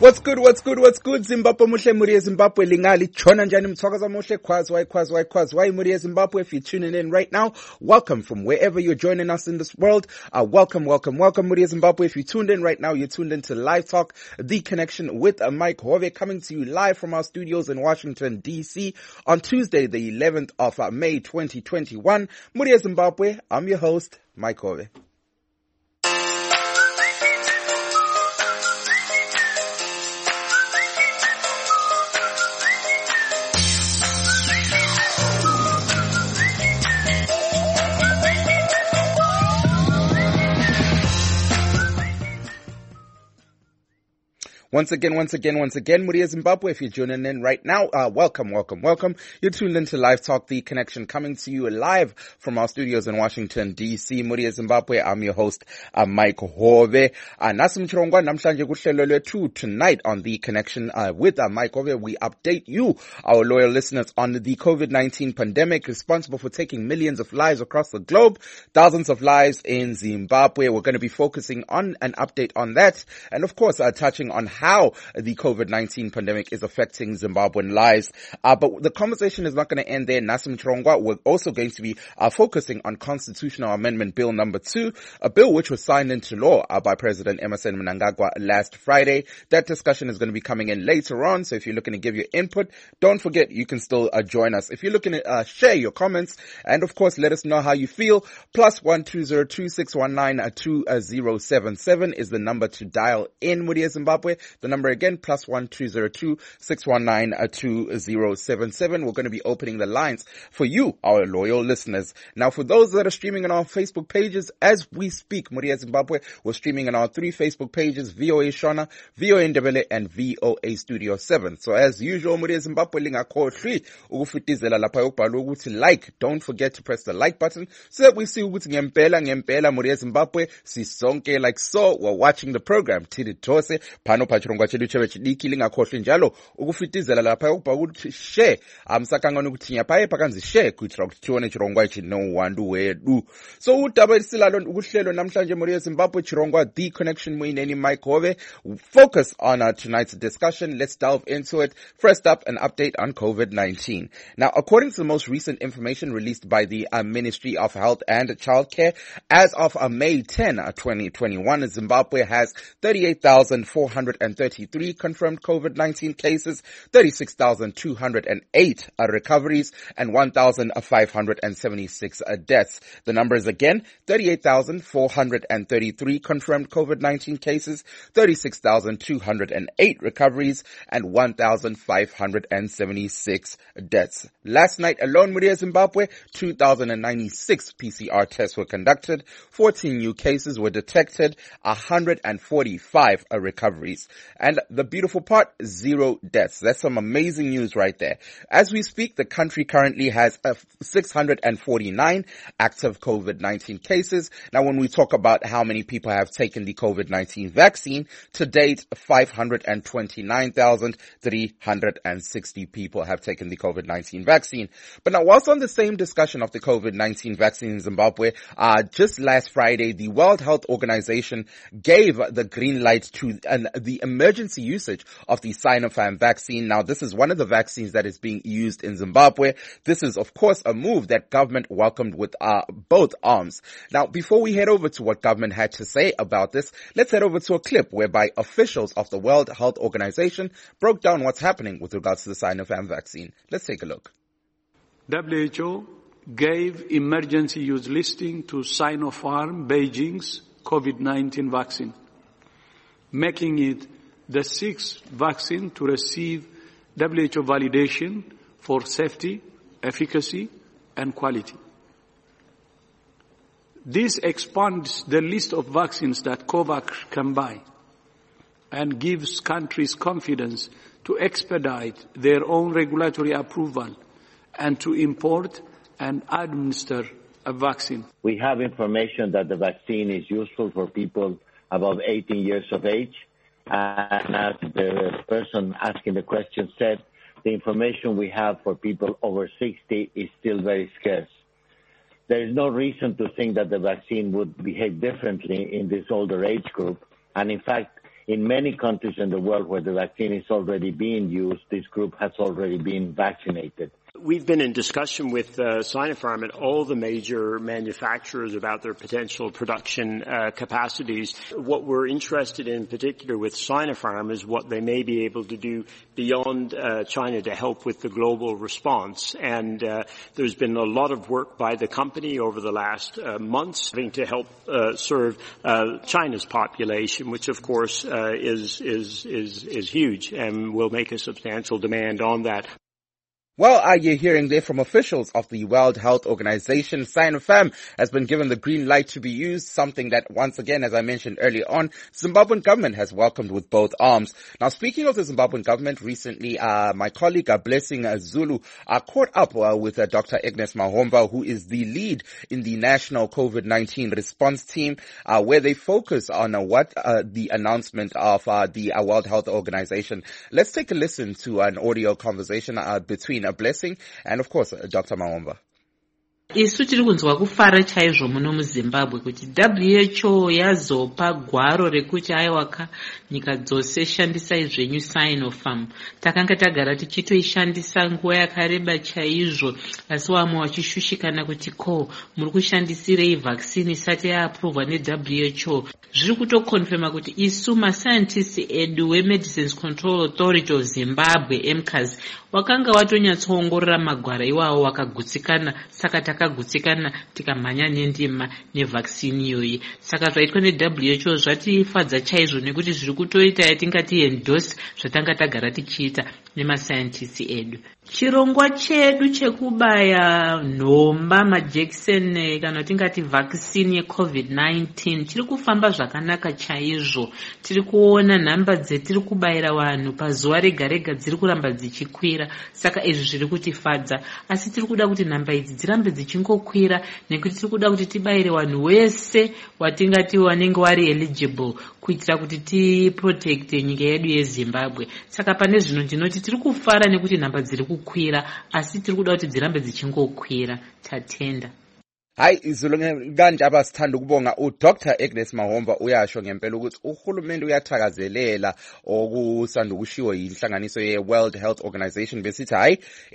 What's good, Zimbabwe muhle muri Zimbabwe lingali chona njani mthokoza muhle khwazi muri Zimbabwe. If you're tuning in right now, welcome from wherever you're joining us in this world. Welcome muri Zimbabwe. If you tuned in right now, you're tuned into Live Talk, The Connection with Mike Hove, coming to you live from our studios in Washington, DC on Tuesday, the 11th of May 2021. Muri Zimbabwe, I'm your host, Mike Hove. Once again, Muria Zimbabwe, if you're tuning in right now, welcome. You're tuned into Live Talk, The Connection, coming to you live from our studios in Washington, DC. Muria Zimbabwe, I'm your host, Mike Hove. Nasim Chirongwa, namhlanje kuhlelo lwethu tonight on The Connection, with Mike Hove. We update you, our loyal listeners, on the COVID-19 pandemic responsible for taking millions of lives across the globe, thousands of lives in Zimbabwe. We're going to be focusing on an update on that, and of course, touching on how the COVID-19 pandemic is affecting Zimbabwean lives. But the conversation is not going to end there. Nasim Chirongwa, we're also going to be focusing on Constitutional Amendment Bill number 2, a bill which was signed into law by President Emmerson Mnangagwa last Friday. That discussion is going to be coming in later on, so if you're looking to give your input, don't forget you can still join us. If you're looking to share your comments, and of course let us know how you feel, +12026192077 is the number to dial in, Muria Zimbabwe. The number again, +12026192077. We're going to be opening the lines for you, our loyal listeners. Now, for those that are streaming on our Facebook pages, as we speak, Muria Zimbabwe, we're streaming on our 3 Facebook pages, VOA Shona, VOA Ndebele, and VOA Studio 7. So as usual, Muria Zimbabwe, lingakhohlwi ukufitizela lapha yokubhala ukuthi like. Don't forget to press the like button so that we see ukuthi ngempela Muria Zimbabwe sisonke like so. We're watching the program. Tiri Tose, Pano Pachirongwa chedu chebe chidiki lingakhohlwi njalo ukufitizela lapha yokubhala ukuthi share. Amsakangana ukuthi nyapaye pakanzi share kuitira ukuthi tione chirongwa ichi no wandu wedu. So udaba isilalo ukuhlelo namhlanje Muria Zimbabwe chirongwa The Connection muineni Mike Hove. Focus on tonight's discussion. Let's delve into it. First up, an update on COVID-19. Now, according to the most recent information released by the Ministry of Health and Childcare, as of May 10, 2021, Zimbabwe has 38,433 confirmed COVID-19 cases, 36,208 recoveries, and 1,576 deaths. The numbers again, 38,433 confirmed COVID-19 cases, 36,208 recoveries, and 1,576 deaths. Last night alone, Muria Zimbabwe, 2,096 PCR tests were conducted, 14 new cases were detected, 145 recoveries. And the beautiful part, 0 deaths. That's some amazing news right there. As we speak, the country currently has 649 active COVID-19 cases. Now, when we talk about how many people have taken the COVID-19 vaccine, to date, 529,360 people have taken the COVID-19 vaccine. But now, whilst on the same discussion of the COVID-19 vaccine in Zimbabwe, just last Friday, the World Health Organization gave the green light to the emergency usage of the Sinopharm vaccine. Now, this is one of the vaccines that is being used in Zimbabwe. This is, of course, a move that government welcomed with both arms. Now, before we head over to what government had to say about this, let's head over to a clip whereby officials of the World Health Organization broke down what's happening with regards to the Sinopharm vaccine. Let's take a look. WHO gave emergency use listing to Sinopharm Beijing's COVID-19 vaccine, making it the 6th vaccine to receive WHO validation for safety, efficacy, and quality. This expands the list of vaccines that COVAX can buy and gives countries confidence to expedite their own regulatory approval and to import and administer a vaccine. We have information that the vaccine is useful for people above 18 years of age. And as the person asking the question said, the information we have for people over 60 is still very scarce. There is no reason to think that the vaccine would behave differently in this older age group. And in fact, in many countries in the world where the vaccine is already being used, this group has already been vaccinated. We've been in discussion with Sinopharm and all the major manufacturers about their potential production capacities. What we're interested in particular with Sinopharm is what they may be able to do beyond China to help with the global response. And there's been a lot of work by the company over the last months having to help serve China's population, which of course is huge and will make a substantial demand on that. Well, you're hearing there from officials of the World Health Organization. Sinopharm has been given the green light to be used, something that, once again, as I mentioned earlier on, Zimbabwean government has welcomed with both arms. Now, speaking of the Zimbabwean government, recently, my colleague, Blessing Zulu, caught up with Dr. Agnes Mahomva, who is the lead in the National COVID-19 Response Team, where they focus on what the announcement of the World Health Organization. Let's take a listen to an audio conversation between a Blessing and, of course, Dr. Mahomva. Isu tiri kunzwa kufara chaizvo muno muZimbabwe kuti WHO yazopa gwaro rekuti aiwaka nyika dzose shandisai zvenyu Sinopharm. Takanga tagara tichitoishandisa nguva yakareba chaizvo, asi vamwe vachishushikana kuti muri kushandisirei vaccine isati yaaprovwa neWHO. Zviri kutokonfirma kuti isu mascientists edu weMedicines Control Authority of Zimbabwe MCAS wakanga watonyatsoongorora magwara iwawo wakagutsikana, saka takagutsikana tikamhanya nendima nevaccine iyoyi. Saka zvaitwa neWHO zvatifadza chaizvo nekuti zviri kutoita yatingati endorse zvatanga tagara tichiita nemascientists edu. Chirongwa chedu chekubaya nhomba majekiseni kana tingati vaccine yeCovid-19 chiri kufamba zvakanaka chaizvo. Tiri kuona nhamba dzetiri kubayira vanhu pazuva rega rega dziri kuramba dzichikwira. Saka izvi zviri kutifadza, asi tiri kuda kuti nhamba idzi dzirambe dzichingokwira nekuti tiri kuda kuti tibayire vanhu wese watingati wanenge wari eligible kuitira kuti tiprotect nyika yedu yeZimbabwe. Saka pane zvino ndinoti tiri kufara nekuti nhamba dziri kukwira, asi tiri kuda kuti dzirambe dzichingokwira. Tatenda. Hayi izulu kanje abasithanda ukubonga uDr. Agnes Mahomva uyasho ngempela ukuthi uhulumende uyathakazelela okusanda ukushiwo yinhlanganiso ye-World Health Organization besithi hayi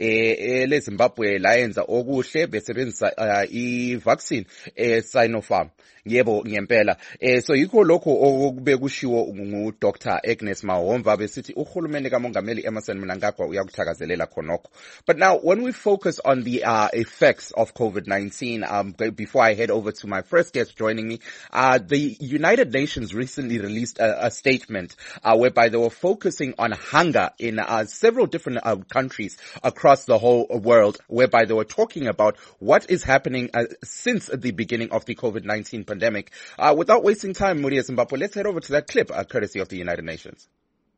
leZimbabwe layenza okuhle besebenzisa i-vaccine Sinopharm. Yebo ngempela. So yikho lokho okube kushiwo nguDr. Agnes Mahomva besithi uhulumende kaMongameli Emmerson Mnangagwa uyakuthakazelela khonokho. But now when we focus on the effects of COVID-19, before I head over to my first guest joining me, the United Nations recently released a statement whereby they were focusing on hunger in several different countries across the whole world, whereby they were talking about what is happening since the beginning of the COVID-19 pandemic. Without wasting time, Muria Zimbabwe, let's head over to that clip, courtesy of the United Nations.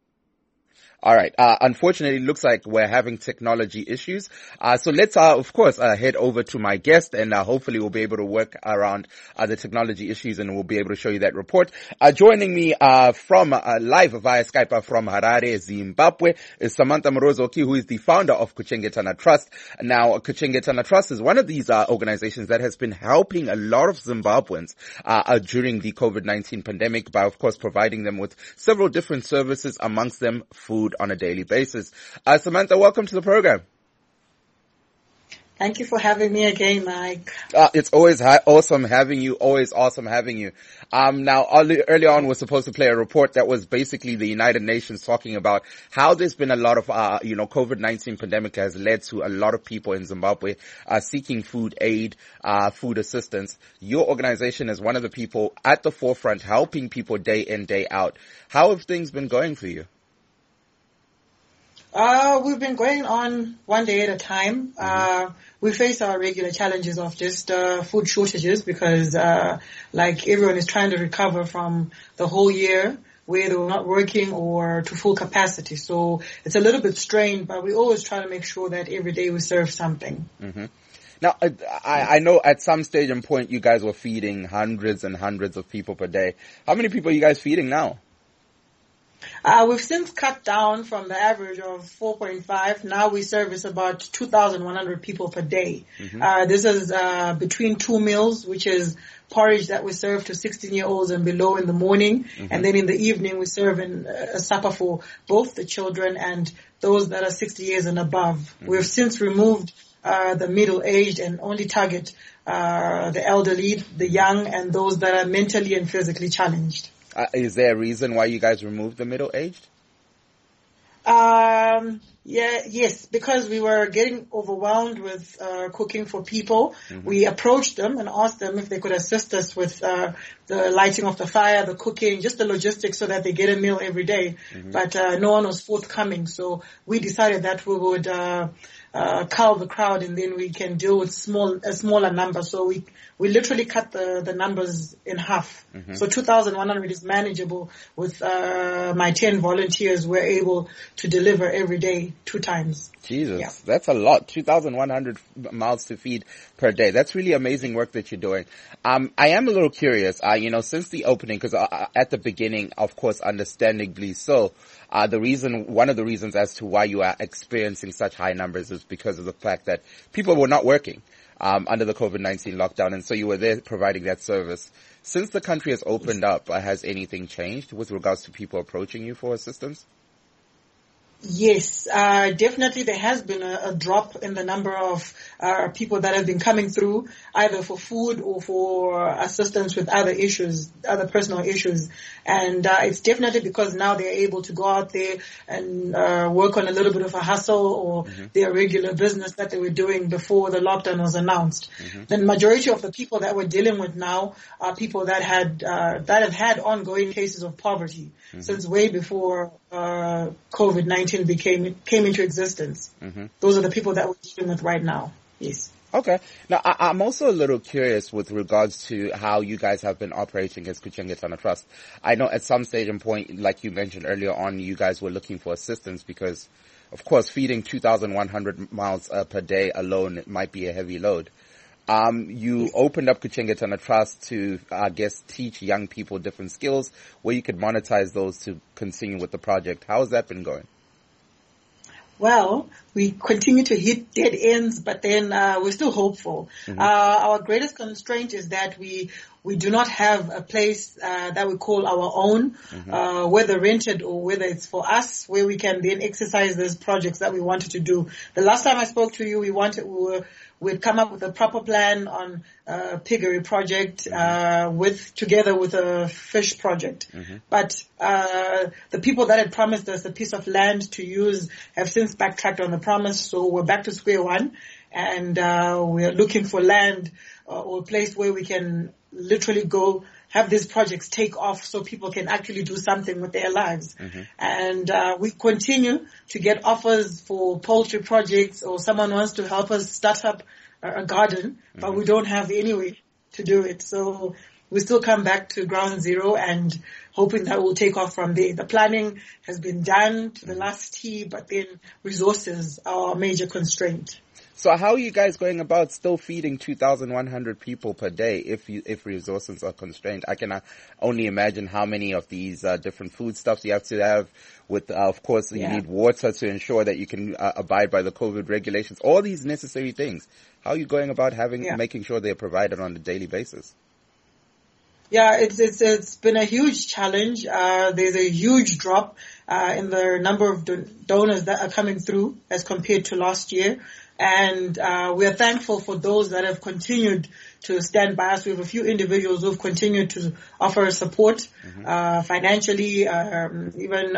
All right. Unfortunately, it looks like we're having technology issues. So let's, of course, head over to my guest and hopefully we'll be able to work around the technology issues and we'll be able to show you that report. Joining me from live via Skype from Harare, Zimbabwe, is Samantha Morozoki, who is the founder of Kuchengetana Trust. Now, Kuchengetana Trust is one of these organizations that has been helping a lot of Zimbabweans during the COVID-19 pandemic by, of course, providing them with several different services, amongst them food on a daily basis. Samantha, welcome to the program. Thank you for having me again, Mike. It's always awesome having you. Always awesome having you. Now, early on, we're supposed to play a report that was basically the United Nations talking about how there's been a lot of, COVID-19 pandemic has led to a lot of people in Zimbabwe seeking food aid, food assistance. Your organization is one of the people at the forefront helping people day in, day out. How have things been going for you? We've been going on one day at a time. We face our regular challenges of just food shortages because like everyone is trying to recover from the whole year where they were not working or to full capacity. So it's a little bit strained, but we always try to make sure that every day we serve something. Mm-hmm. Now, I know at some stage and point you guys were feeding hundreds and hundreds of people per day. How many people are you guys feeding now? We've since cut down from the average of 4.5. Now we service about 2,100 people per day. This is between 2 meals, which is porridge that we serve to 16-year-olds and below in the morning. And then in the evening, we serve a supper for both the children and those that are 60 years and above. We've since removed the middle-aged and only target the elderly, the young, and those that are mentally and physically challenged. Is there a reason why you guys removed the middle-aged? Yes, because we were getting overwhelmed with cooking for people. We approached them and asked them if they could assist us with the lighting of the fire, the cooking, just the logistics so that they get a meal every day. But no one was forthcoming, so we decided that we would cull the crowd and then we can deal with a smaller number. So we literally cut the numbers in half. So 2,100 is manageable with my 10 volunteers. We're able to deliver every day 2 times. Jesus, that's a lot. 2,100 mouths to feed per day. That's really amazing work that you're doing. I am a little curious, since the opening, because at the beginning, of course, understandably so, one of the reasons as to why you are experiencing such high numbers is because of the fact that people were not working under the COVID-19 lockdown, and so you were there providing that service. Since the country has opened up, has anything changed with regards to people approaching you for assistance? Yes, definitely there has been a drop in the number of people that have been coming through either for food or for assistance with other issues, other personal issues. And it's definitely because now they're able to go out there and work on a little bit of a hustle or their regular business that they were doing before the lockdown was announced. The majority of the people that we're dealing with now are people that have had ongoing cases of poverty since way before COVID-19 came into existence. Those are the people that we're dealing with right now. Yes. Okay. Now, I'm also a little curious with regards to how you guys have been operating as Kuchengetana Trust. I know at some stage and point, like you mentioned earlier on, you guys were looking for assistance because, of course, feeding 2,100 miles per day alone might be a heavy load. You opened up Kuchengetana Trust to, I guess, teach young people different skills where you could monetize those to continue with the project. How has that been going? Well, we continue to hit dead ends, but then we're still hopeful. Our greatest constraint is that we do not have a place that we call our own, whether rented or whether it's for us, where we can then exercise those projects that we wanted to do. The last time I spoke to you, we'd come up with a proper plan on a piggery project together with a fish project. But the people that had promised us a piece of land to use have since backtracked on the promise, so we're back to square one, and we're looking for land or a place where we can literally go have these projects take off so people can actually do something with their lives. And we continue to get offers for poultry projects, or someone wants to help us start up a garden, but we don't have any way to do it. So we still come back to ground zero and hoping that we'll take off from there. The planning has been done to the last T, but then resources are a major constraint. So how are you guys going about still feeding 2,100 people per day if resources are constrained? I can only imagine how many of these different foodstuffs you have to have with, of course, you need water to ensure that you can abide by the COVID regulations, all these necessary things. How are you going about making sure they're provided on a daily basis? Yeah, it's been a huge challenge. There's a huge drop in the number of donors that are coming through as compared to last year. And we are thankful for those that have continued to stand by us. We have a few individuals who have continued to offer support financially, even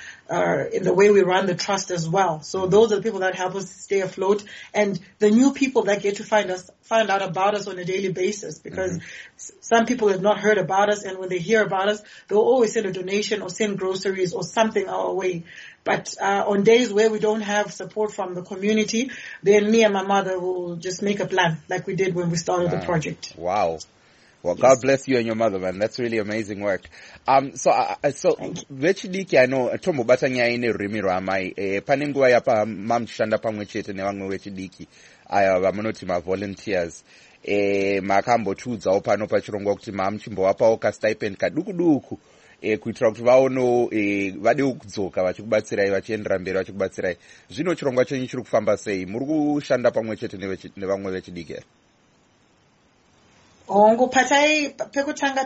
in the way we run the trust as well. So those are the people that help us stay afloat, and the new people that get to find out about us on a daily basis, because some people have not heard about us, and when they hear about us, they'll always send a donation or send groceries or something our way. But on days where we don't have support from the community, then me and my mother will just make a plan like we did when we started the project. Wow. Well, God bless you and your mother, man. That's really amazing work. So vechidiki ano tombo batanya ine rimiro amai panenguwa yapa mamshanda pamwe chete nevamwe vechidiki aya vamunoti volunteers makambo tudzawo pano pachirongwa kuti mamchimbowapawo ka stipend kadukuduku kuitira kuti vaono vade kudzoka vachikubatsirai vachiendera mberi vachikubatsirai. Zvino chirongwa chenyu chiri kufamba sei? Muri kushanda pamwe chete nevamwe vechidiki? Hongu patai pekutanga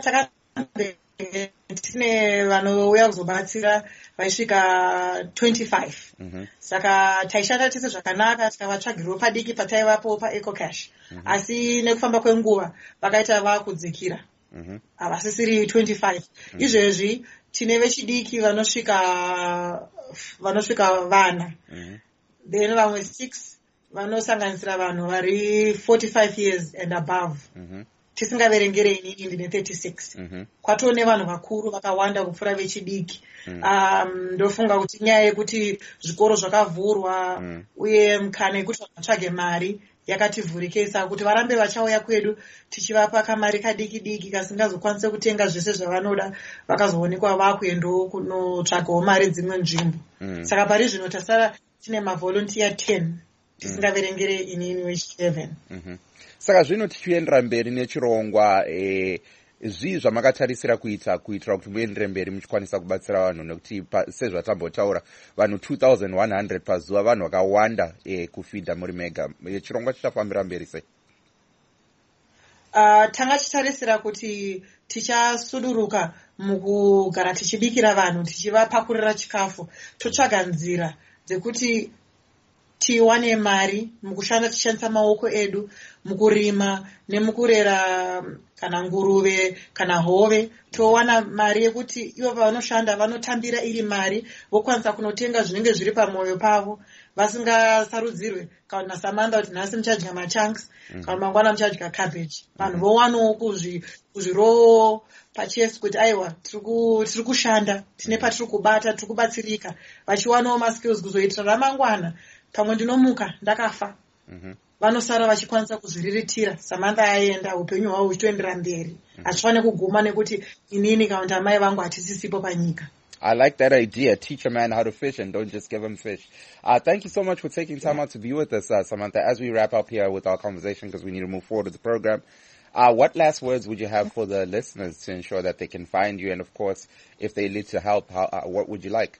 tine vanouya kuzobatsira vaisvika 25. Saka taishanda tese zvakanaka tikavatsvagirawo padiki pataivapo paEcoCash. Asi nekufamba kwenguva vakaita vakudzikira. Havasisiri 25. Izvezvi tine vechidiki vanosvika vana. Then vamwe 6 vanosanganisira vanhu vari 45 years and above. Tisingaverengere inini ndine 36. Kwatoo nevanhu vakuru vakawanda kupfuura vechidiki. Ndofunga kuti nyaya yekuti zvikoro zvakavhurwa uye mukana yekuti vatsvage mari yakativhurikisa kuti varambe vachauya kwedu tichivapa kamari kadiki diki kasingazokwanise kutenga zvese zvavanoda vakazoonekwa vakuendawo kunotsvagawo mari dzimwe nzvimbo. Saka pari zvino tasara tine mavolunteer 10 tisingaverengere inini wechi11. Saka zvino tichiendera mberi nechirongwa zvii zvamakatarisira kuitira kuti muendere mberi muchikwanisa kubatsira vanhu, nekuti sezvatambotaura vanhu 2100 pazuva, vanhu vakawanda kufidha muri mega. Chirongwa chichafambira mberi sei? Tanga tichitarisira kuti tichasuduruka mukugara tichibikira vanhu, tichivapakurira chikafu, totsvaga nzira dzekuti tiwane mari mukushanda tichishandisa maoko edu mukurima nemukurera kana nguruve kana hove. Towana mari yekuti ivo pavanoshanda vanotambira iri mari, vokwanisa kunotenga zvinenge zviri pamwoyo pavo vasingasarudzirwe. Kana Samantha kuti nhasi muchadya machunks, kana mangwana muchadya cabbage. Vanhu vowanawo kuzvirowo pachesi kuti aiwa tiri kushanda, tine patiri kubata, tiri kubatsirika, vachiwanawo maskills kuzoitira ramangwana pamwe ndinomuka ndakafa. Vanosara vachikwanisa kuzviriritira. Samantha aenda upenyu hwavo huchitoendera mberi. Hatifanire kuguma nekuti inini kana kuti amai vangu hatisisipo panyika. I like that idea. Teach a man how to fish and don't just give him fish. Thank you so much for taking time out to be with us, Samantha. As we wrap up here with our conversation, because we need to move forward with the program, what last words would you have for the listeners to ensure that they can find you? And of course, if they need to help, what would you like?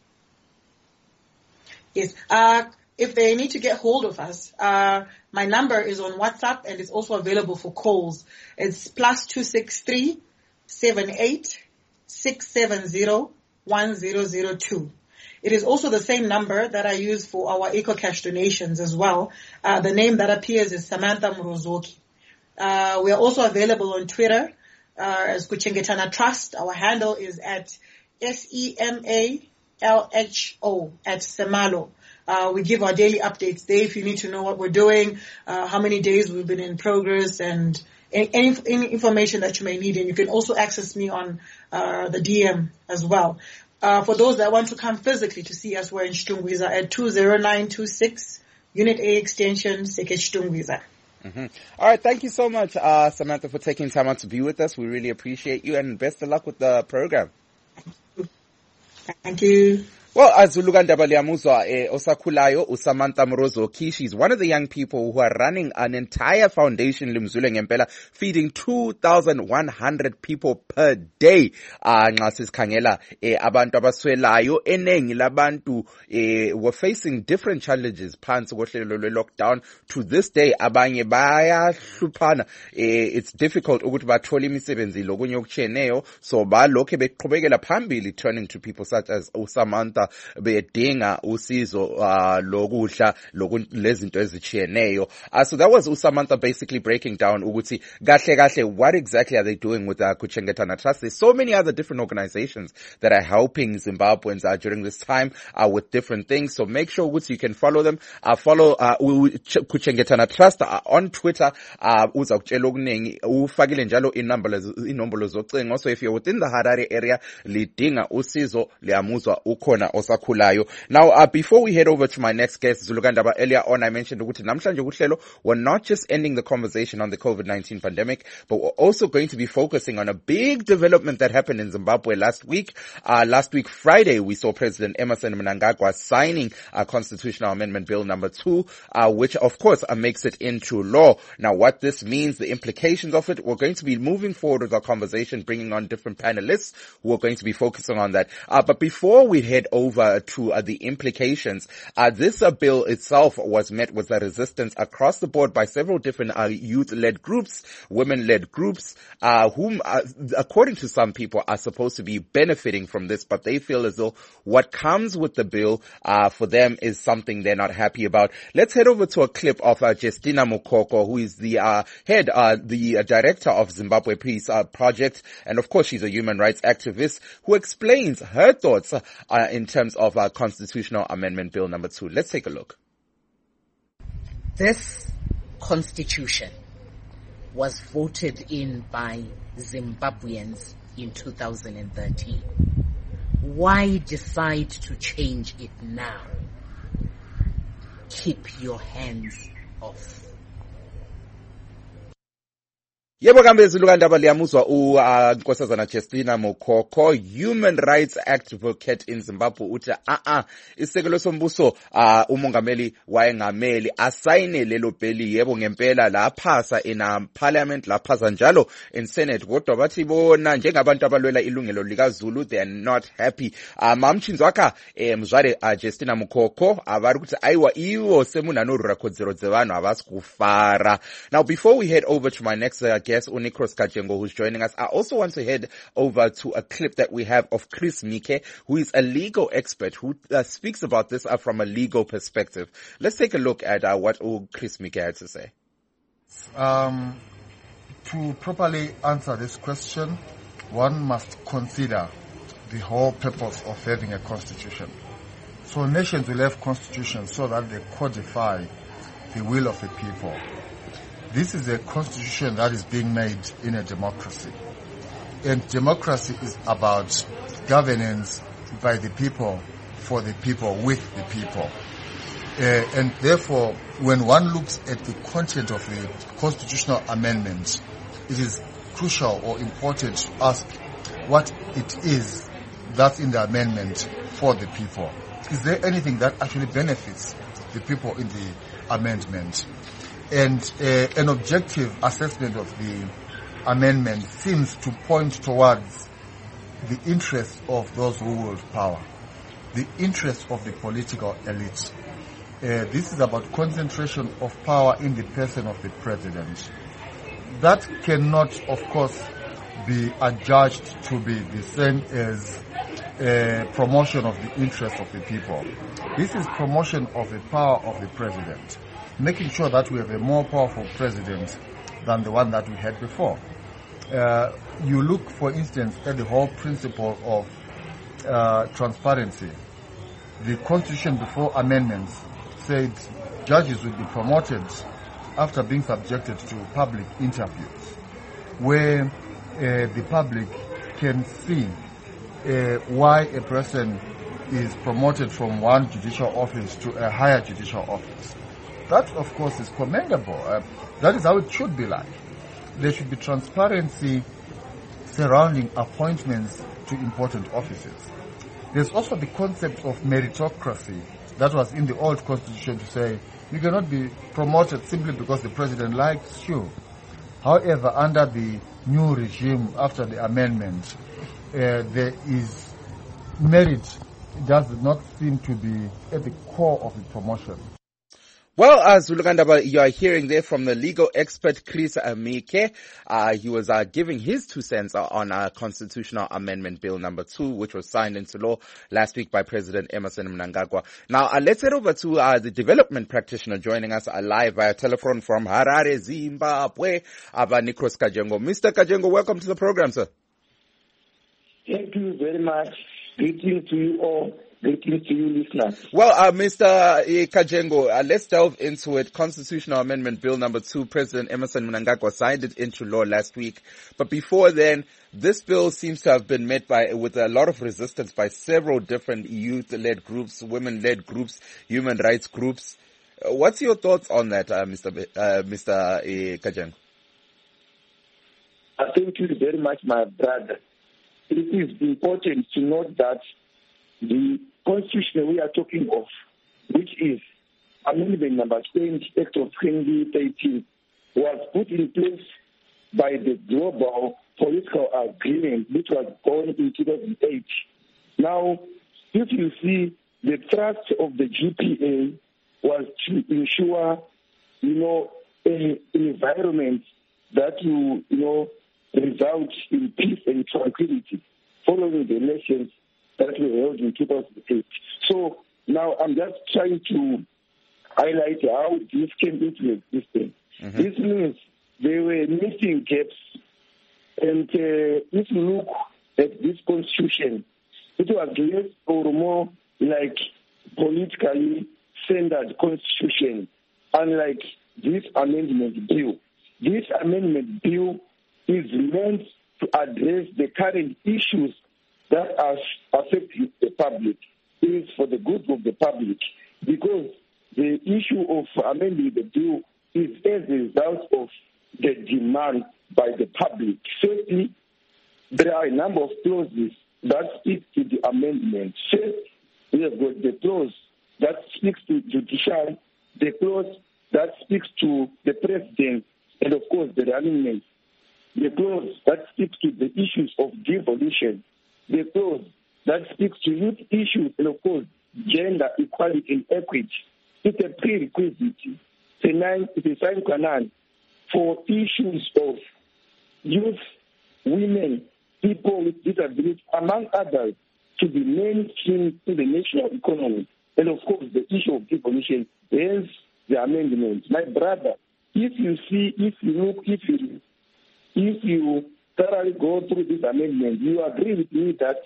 Yes. If they need to get hold of us, my number is on WhatsApp and it's also available for calls. It's +263 78 670 1002. It is also the same number that I use for our EcoCash donations as well. The name that appears is Samantha Murozoki. We are also available on Twitter as Kuchengetana Trust. Our handle is at SEMALHO at Semalo. We give our daily updates there if you need to know what we're doing, how many days we've been in progress, and any information that you may need. And you can also access me on the DM as well. For those that want to come physically to see us, we're in Chitungwiza at 20926 Unit A Extension, Seke Chitungwiza. All right, thank you so much, Samantha, for taking time out to be with us. We really appreciate you, and best of luck with the program. Thank you. Well, as Uluganda Baliamuzwa Osakhulayo, Samantha Murozoki, she's one of the young people who are running an entire foundation, Limzule Ngempela, feeding 2,100 people per day. Nxasis Khangela, abantu abaswelayo, enengi labantu were facing different challenges. Phansi kohlelo lwe-lockdown. To this day, abanye bayahlupana. It's difficult ukuthi bathole imisebenzi lokunye okutshiyeneyo. So balokhe beqhubekela phambili, turning to people such as Samantha bedinga usizo lokudla lezinto ezitshiyeneyo. So that was Samantha basically breaking down ukuthi kahle what exactly are they doing with Kuchengetana Trust. There's so many other different organizations that are helping Zimbabweans during this time with different things. So make sure you can follow them. Follow Kuchengetana Trust on Twitter. Uza kutshela okuningi, ufakile njalo inombolo zocingo. So if you're within the Harare area lidinga usizo liamuzwa ukhona osakhulayo. Now, before we head over to my next guest, Zulukandaba, earlier on I mentioned ukuthi namhlanje kuhlelo we're not just ending the conversation on the COVID-19 pandemic, but we're also going to be focusing on a big development that happened in Zimbabwe last week. Last week Friday, we saw President Emmerson Mnangagwa signing a constitutional amendment bill number 2, which of course makes it into law. Now, what this means, the implications of it, we're going to be moving forward with our conversation, bringing on different panelists who are going to be focusing on that. But before we head over to the implications, this bill itself was met with a resistance across the board by several different youth-led groups, women-led groups, whom, according to some people, are supposed to be benefiting from this, but they feel as though what comes with the bill for them is something they're not happy about. Let's head over to a clip of Justina Mukoko, who is the the director of Zimbabwe Peace Project, and of course she's a human rights activist, who explains her thoughts in terms of constitutional amendment bill number 2. Let's take a look. This constitution was voted in by Zimbabweans in 2013. Why decide to change it now? Keep your hands off. Yebo kambe Zulukandaba liyamuzwa uNkosazana Justina Mukoko, human rights advocate in Zimbabwe, uthi isekelo sombuso umongameli wayengameli asayine lelo bheli. Yebo ngempela laphasa in parliament, laphasa njalo in senate, kodwa bathi bona njengabantu abalwela ilungelo likaZulu they are not happy. Mamchinzwaka mzware Justina Mukoko abari ukuthi ayiwa iwo semunano records zevanhu avasikufara. Now, before we head over to my next guest, Unikros Kajengo, who's joining us, I also want to head over to a clip that we have of Chris Mike, who is a legal expert who speaks about this from a legal perspective. Let's take a look at what Chris Mike had to say. To properly answer this question, one must consider the whole purpose of having a constitution. So nations will have constitutions so that they codify the will of the people. This is a constitution that is being made in a democracy. And democracy is about governance by the people, for the people, with the people. And therefore, when one looks at the content of the constitutional amendment, it is crucial or important to ask what it is that's in the amendment for the people. Is there anything that actually benefits the people in the amendment? And an objective assessment of the amendment seems to point towards the interests of those who hold power, the interests of the political elite. This is about concentration of power in the person of the president. That cannot, of course, be adjudged to be the same as promotion of the interests of the people. This is promotion of the power of the president, making sure that we have a more powerful president than the one that we had before. You look, for instance, at the whole principle of transparency. The Constitution before amendments said judges would be promoted after being subjected to public interviews, where the public can see why a person is promoted from one judicial office to a higher judicial office. That, of course, is commendable. That is how it should be like. There should be transparency surrounding appointments to important offices. There's also the concept of meritocracy that was in the old constitution to say you cannot be promoted simply because the president likes you. However, under the new regime after the amendment, there is merit does not seem to be at the core of the promotion. Well, Zulukandaba, you are hearing there from the legal expert Chris Mike. He was giving his 2 cents on constitutional amendment bill number 2, which was signed into law last week by President Emmerson Mnangagwa. Now, let's head over to the development practitioner joining us live via telephone from Harare, Zimbabwe, Nikros Kajengo. Mr. Kajengo, welcome to the program, sir. Thank you very much. Greetings to you all. Greetings to you, listeners. Well, Mr. Kajengo, let's delve into it. Constitutional Amendment Bill number 2, President Emmerson Mnangagwa signed it into law last week. But before then, this bill seems to have been met with a lot of resistance by several different youth-led groups, women-led groups, human rights groups. What's your thoughts on that, Mr. Kajengo? Thank you very much, my brother. It is important to note that the constitution we are talking of, which is Amendment number 20, Act of 2013, was put in place by the Global Political Agreement, which was born in 2008. Now, if you see, the thrust of the GPA was to ensure, an environment that will, result in peace and tranquility following the elections that were held in 2008. So now I'm just trying to highlight how this came into existence. Mm-hmm. This means there were missing gaps. And if you look at this constitution, it was less or more like politically centered constitution, unlike this amendment bill. This amendment bill is meant to address the current issues that are affecting the public. It is for the good of the public, because the issue of amending the bill is as a result of the demand by the public. Firstly, there are a number of clauses that speak to the amendment. First, we have got the clause that speaks to judicial, the clause that speaks to the president, and of course the running mate. The clause that speaks to the issues of devolution, the clause that speaks to youth issues, and of course, gender equality and equity. It's a prerequisite. It's a sine qua non for issues of youth, women, people with disabilities, among others, to be mainstreamed in the national economy. And of course, the issue of devolution, hence the amendment. My brother, if you thoroughly go through this amendment, you agree with me that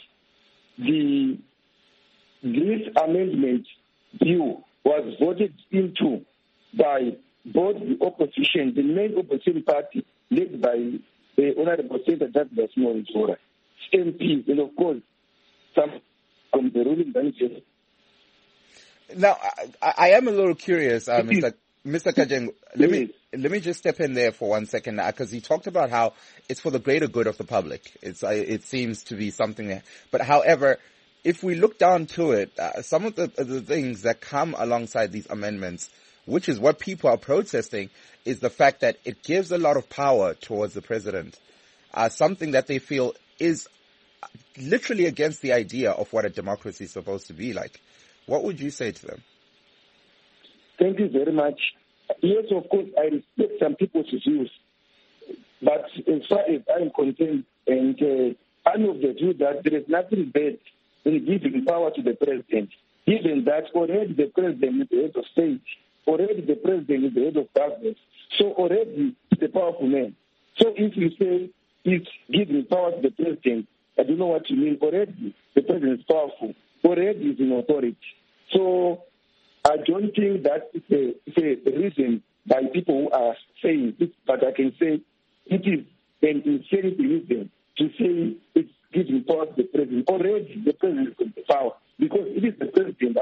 this amendment bill was voted into by both the opposition, the main opposition party led by the Honorable Senator Douglas Mwonzora, MPs, and of course, some from the ruling branches. Now, I am a little curious, Mr. Kajengo. Let me just step in there for 1 second, because he talked about how it's for the greater good of the public. It seems to be something there. But however, if we look down to it, some of the things that come alongside these amendments, which is what people are protesting, is the fact that it gives a lot of power towards the president, something that they feel is literally against the idea of what a democracy is supposed to be like. What would you say to them? Thank you very much. Yes, of course, I respect some people's views, but as far as I'm concerned, and I'm of the view that there is nothing bad in giving power to the president, given that already the president is the head of state, already the president is the head of government, so already he's a powerful man. So if you say it's giving power to the president, I don't know what you mean. Already the president is powerful, already is in authority. So I don't think that it's a reason by people who are saying it, but I can say it is an insanity reason to say it's giving power to the president. Already the president is in the power, because it is the president.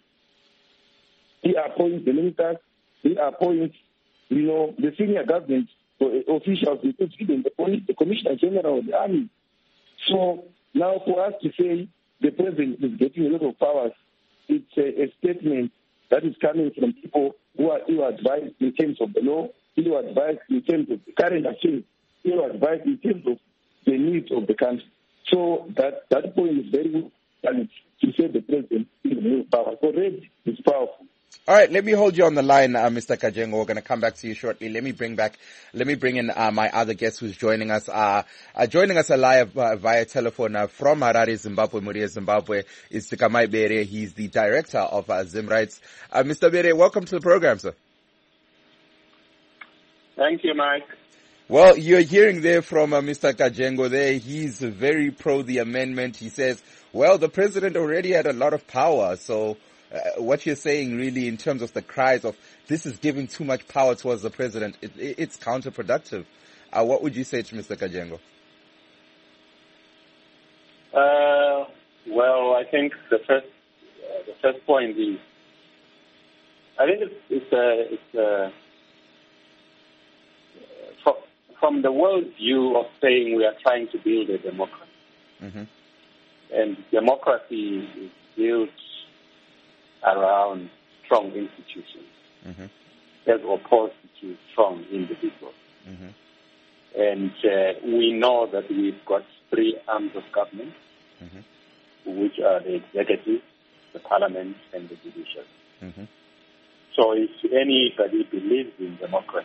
He appoints the ministers, he appoints, the senior government officials, including even the police, the commissioner general of the army. So now for us to say the president is getting a lot of powers, it's a statement that is coming from people who are ill-advised in terms of the law, ill-advised in terms of the current affairs, ill-advised in terms of the needs of the country. So that point is very valid to say the president is very powerful. Already is powerful. All right, let me hold you on the line, Mr. Kajengo. We're going to come back to you shortly. Let me bring in my other guest who's joining us. Joining us live via telephone from Harare, Zimbabwe, Muria, Zimbabwe, is Tikamai Bere. He's the director of Zim Rights. Mr. Bere, welcome to the program, sir. Thank you, Mike. Well, you're hearing there from Mr. Kajengo there. He's very pro the amendment. He says Well, the president already had a lot of power, so what you're saying really in terms of the cries of this is giving too much power towards the president, it's counterproductive. What would you say to Mr. Kajengo? Well, I think the first point is, I think it's from the world view of saying we are trying to build a democracy. Mm-hmm. And democracy is built around strong institutions, mm-hmm. as opposed to strong individuals. Mm-hmm. And we know that we've got three arms of government, mm-hmm. which are the executive, the parliament, and the judiciary. Mm-hmm. So if anybody believes in democracy,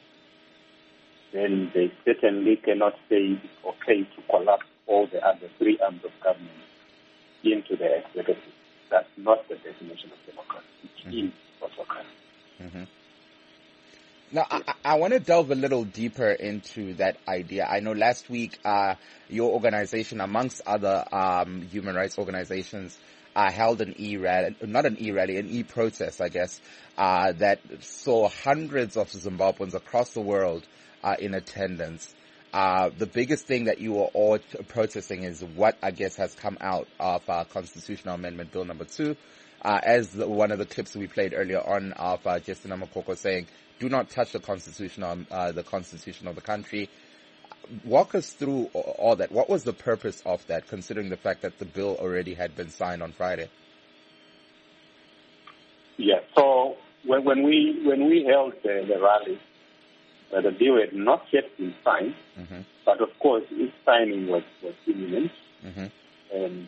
then they certainly cannot say it's okay to collapse all the other three arms of government into the executive. That's not the definition of democracy. It mm-hmm. is autocracy. Mm-hmm. Now, I want to delve a little deeper into that idea. I know last week your organization, amongst other human rights organizations, held an e-protest, I guess, that saw hundreds of Zimbabweans across the world in attendance. The biggest thing that you were all protesting is what, I guess, has come out of Constitutional Amendment Bill number 2. One of the clips we played earlier on of Justina Makoko saying, do not touch the constitution of the country. Walk us through all that. What was the purpose of that, considering the fact that the bill already had been signed on Friday? Yeah, so when we held the rally, the bill had not yet been signed, mm-hmm. but of course its signing was imminent. Mm-hmm. And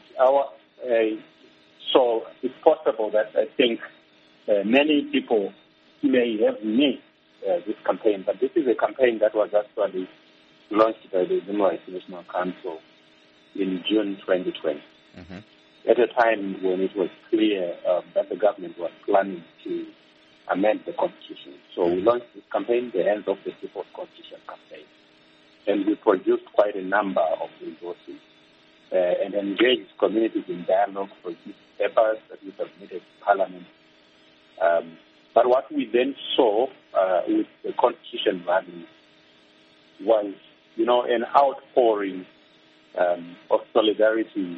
so it's possible that I think many people may have missed this campaign, but this is a campaign that was actually launched by the Human Rights National Council in June 2020, mm-hmm. at a time when it was clear that the government was planning to amend the Constitution. So we launched this campaign, the Hands Off the People's Constitution campaign, and we produced quite a number of resources and engaged communities in dialogue, produced papers that we submitted to Parliament. But what we then saw with the Constitution rally was, an outpouring of solidarity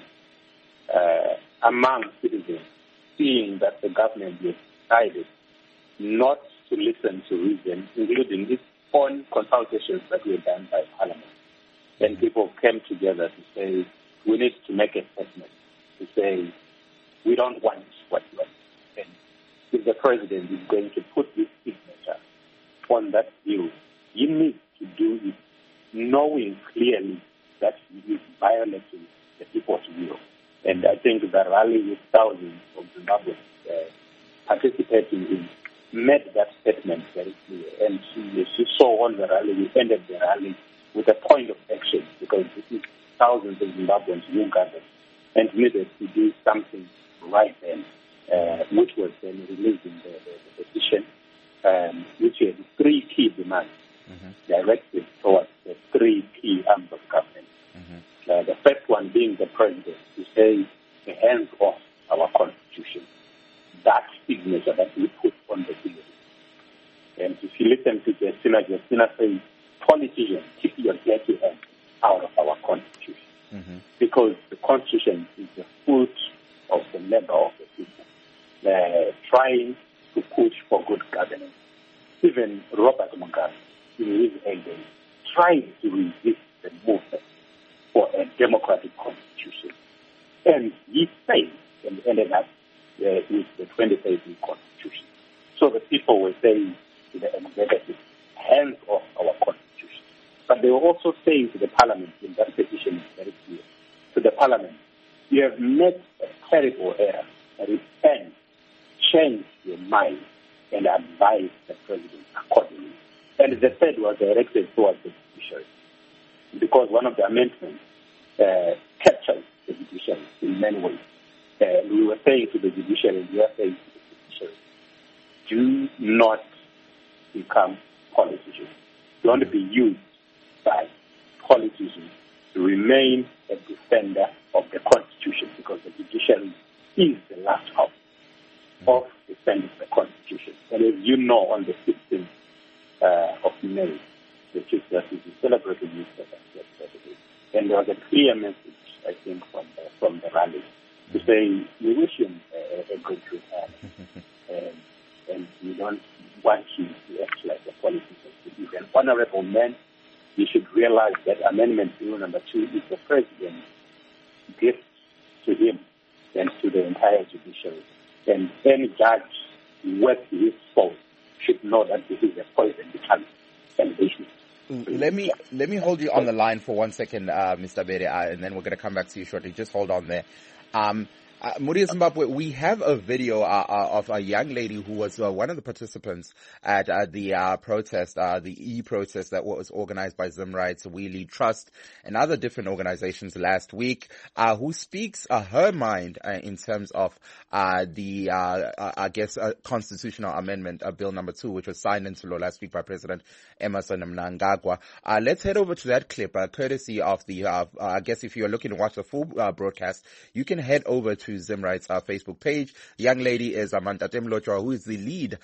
among citizens, seeing that the government had decided not to listen to reason, including its own consultations that were done by Parliament. And people came together to say, we need to make a statement, to say, we don't want what you are saying. If the president is going to put his signature on that bill, he needs to do it knowing clearly that he is violating the people's will. And I think the rally with thousands of Zimbabweans participating in made that statement very clear. And she saw on the rally, we ended the rally with a point of action, because this is thousands of Zimbabweans who gathered and needed to do something right then, which was then releasing the petition, which had three key demands mm-hmm. directed towards the three key arms of government. Mm-hmm. The first one being the president, to say the hands off our Constitution, that signature that we put on the bill. And if you listen to Justina says, politicians, keep your dirty hands out of our Constitution. Mm-hmm. Because the Constitution is the fruit of the labor of the people, trying to push for good governance. Even Robert Mugabe, in his heyday, tried to resist the movement for a democratic constitution. And he failed and ended up with the 2013 constitution. So the people were saying to the executive, hands off our constitution. But they were also saying to the parliament, in that petition is very clear, to the parliament, you have made a terrible error. Repent, change your mind, and advise the president accordingly. And the third was directed towards the judiciary, because one of the amendments captures the judiciary in many ways. We were saying to the judiciary, we are saying to the judiciary, do not become politicians. Don't be used by politicians to remain a defender of the Constitution Constitution, because the judiciary is the last hope of defending the Constitution. And as you know, on the 16th of May, the Chief Justice is celebrating his birthday. And there was a clear message, I think, from the rally to say we wish him a good return, and we don't want him to act like a politician. He's an honorable man. You should realize that Amendment Bill number 2 is the President's gift to him and to the entire judiciary. And any judge worth his salt should know that this is a poison becoming an issue. Let me hold you on the line for 1 second, Mr. Bere, and then we're going to come back to you shortly. Just hold on there. Muri Zimbabwe, we have a video of a young lady who was one of the participants at the protest, the e-protest that was organized by Zim Rights, We Lead Trust, and other different organizations last week, who speaks her mind in terms of the constitutional amendment, Bill number 2, which was signed into law last week by President Emmerson Mnangagwa. Let's head over to that clip, courtesy of the, I guess if you're looking to watch the full broadcast, you can head over to Zim Rights Facebook page. The young lady is Mantate Mlotshwa, who is the lead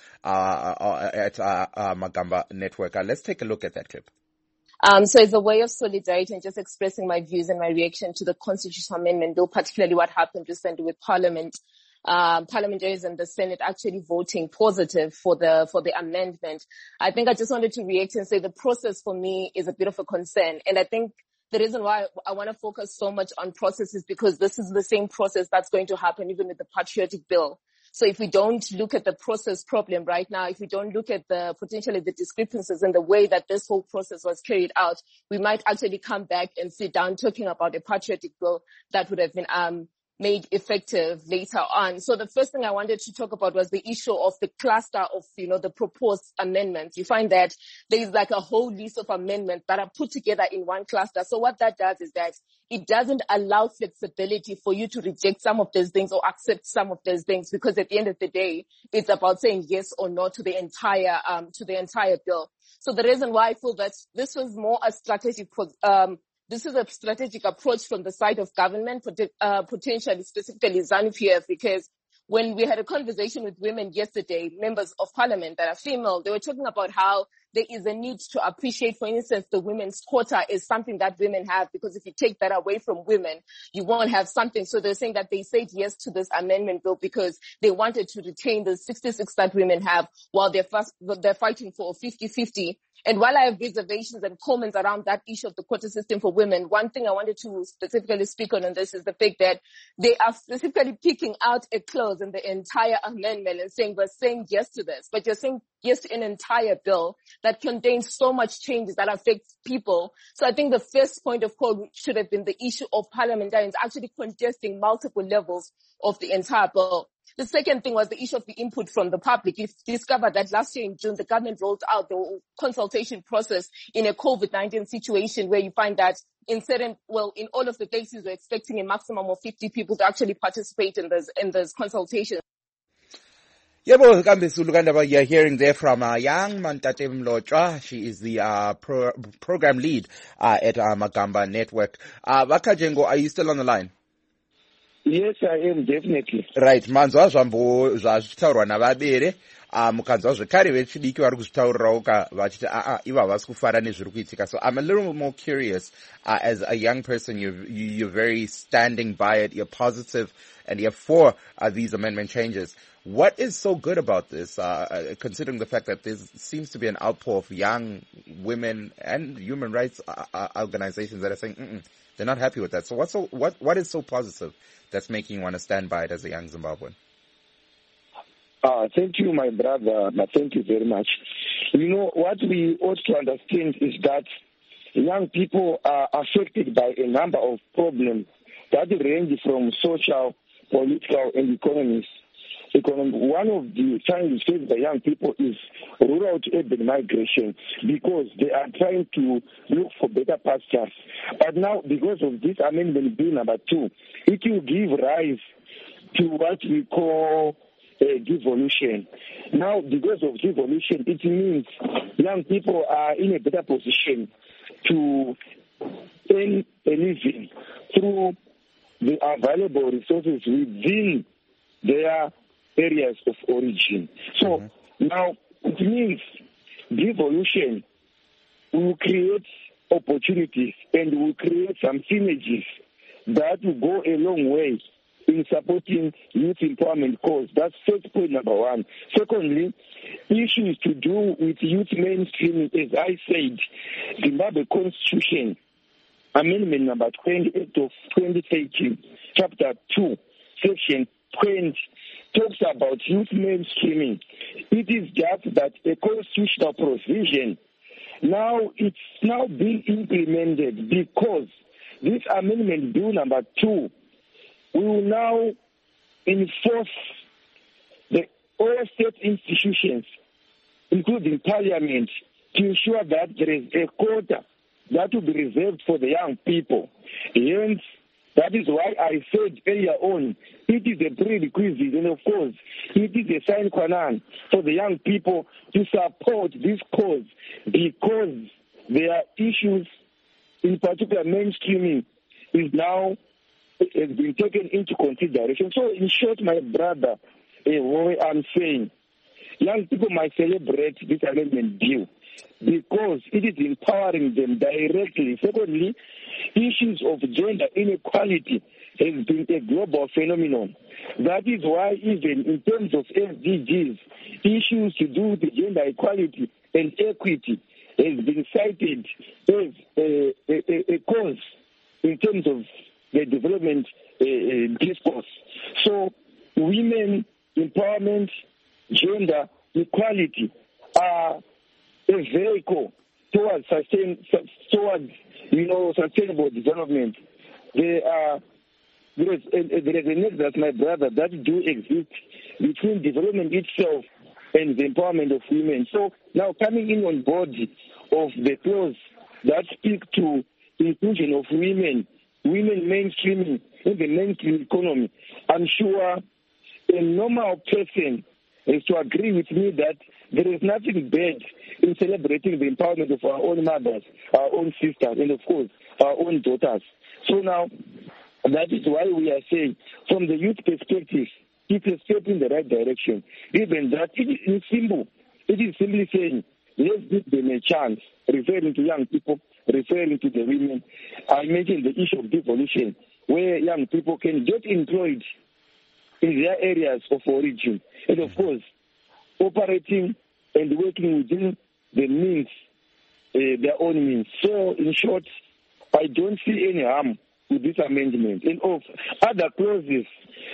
at Magamba Network. Let's take a look at that clip. So it's a way of solidarity and just expressing my views and my reaction to the Constitutional Amendment Bill, particularly what happened recently with Parliament. Parliamentarians and the Senate actually voting positive for the amendment. I think I just wanted to react and say the process for me is a bit of a concern. And I think the reason why I want to focus so much on process is because this is the same process that's going to happen even with the patriotic bill. So if we don't look at the process problem right now, if we don't look at potentially the discrepancies in the way that this whole process was carried out, we might actually come back and sit down talking about a patriotic bill that would have been made effective later on. So the first thing I wanted to talk about was the issue of the cluster of, the proposed amendments. You find that there is like a whole list of amendments that are put together in one cluster. So what that does is that it doesn't allow flexibility for you to reject some of those things or accept some of those things, because at the end of the day, it's about saying yes or no to the entire bill. So the reason why I feel that this was more a strategic this is a strategic approach from the side of government, potentially specifically ZANU-PF, because when we had a conversation with women yesterday, members of parliament that are female, they were talking about how there is a need to appreciate, for instance, the women's quota is something that women have, because if you take that away from women, you won't have something. So they're saying that they said yes to this amendment bill because they wanted to retain the 66 that women have while they're fighting for a 50-50. And while I have reservations and comments around that issue of the quota system for women, one thing I wanted to specifically speak on this is the fact that they are specifically picking out a clause in the entire amendment and saying, we're saying yes to this, but you're saying yes to an entire bill that contains so much changes that affect people. So I think the first point of call should have been the issue of parliamentarians actually contesting multiple levels of the entire bill. The second thing was the issue of the input from the public. You've discovered that last year in June, the government rolled out the consultation process in a COVID-19 situation where you find that in all of the places we're expecting a maximum of 50 people to actually participate in those consultations. Yebo kambe Zulu kandaba, you're hearing there from young Mantate Mlotshwa. She is the program lead at Magamba Network. Vakajengo, are you still on the line? Yes, I am, definitely. Right, manzwa zvambo zvazvitaurwa navabere mukanzwa zvekare vechidiki vari kuzvitaurirawo vachiti iva havasi kufara nezviri kuitika. So I'm a little more curious, as a young person, you're very standing by it, you're positive, and you're for these amendment changes. What is so good about this, considering the fact that there seems to be an outpour of young women and human rights organizations that are saying they're not happy with that? So what is so positive that's making you want to stand by it as a young Zimbabwean? Thank you, my brother. Thank you very much. What we ought to understand is that young people are affected by a number of problems that range from social, political, and economic. One of the challenges faced by young people is rural to urban migration, because they are trying to look for better pastures. But now, because of this amendment bill number 2, it will give rise to what we call devolution. Now, because of devolution, it means young people are in a better position to earn a living through the available resources within their areas of origin. So now it means devolution will create opportunities and will create some synergies that will go a long way in supporting youth empowerment cause. That's first point number one. Secondly, issues to do with youth mainstreaming, as I said, Zimbabwe Constitution, Amendment number 28 of 2013, Chapter 2, Section 20, talks about youth mainstreaming. It is just that a constitutional provision. Now it's now being implemented because this Amendment Bill number 2 will now enforce all state institutions, including Parliament, to ensure that there is a quota that will be reserved for the young people. Hence, that is why I said earlier on, it is a prerequisite, and of course, it is a sine qua non for the young people to support this cause, because there are issues, in particular mainstreaming, is now has been taken into consideration. So, in short, my brother, what I'm saying, young people might celebrate this amendment bill because it is empowering them directly. Secondly, issues of gender inequality has been a global phenomenon. That is why even in terms of SDGs, issues to do with gender equality and equity has been cited as a cause in terms of the development discourse. So women empowerment, gender equality are a vehicle towards sustainable development. There is a nexus, my brother, that do exist between development itself and the empowerment of women. So now coming in on board of the clause that speak to inclusion of women mainstreaming in the mainstream economy, I'm sure a normal person is to agree with me that there is nothing bad in celebrating the empowerment of our own mothers, our own sisters, and of course, our own daughters. So now, that is why we are saying, from the youth perspective, it's a step in the right direction. Even that, it is simply saying, let's give them a chance, referring to young people, referring to the women. I mentioned the issue of devolution, where young people can get employed in their areas of origin, and of course, operating and working within the means, their own means. So, in short, I don't see any harm with this amendment. And of other clauses,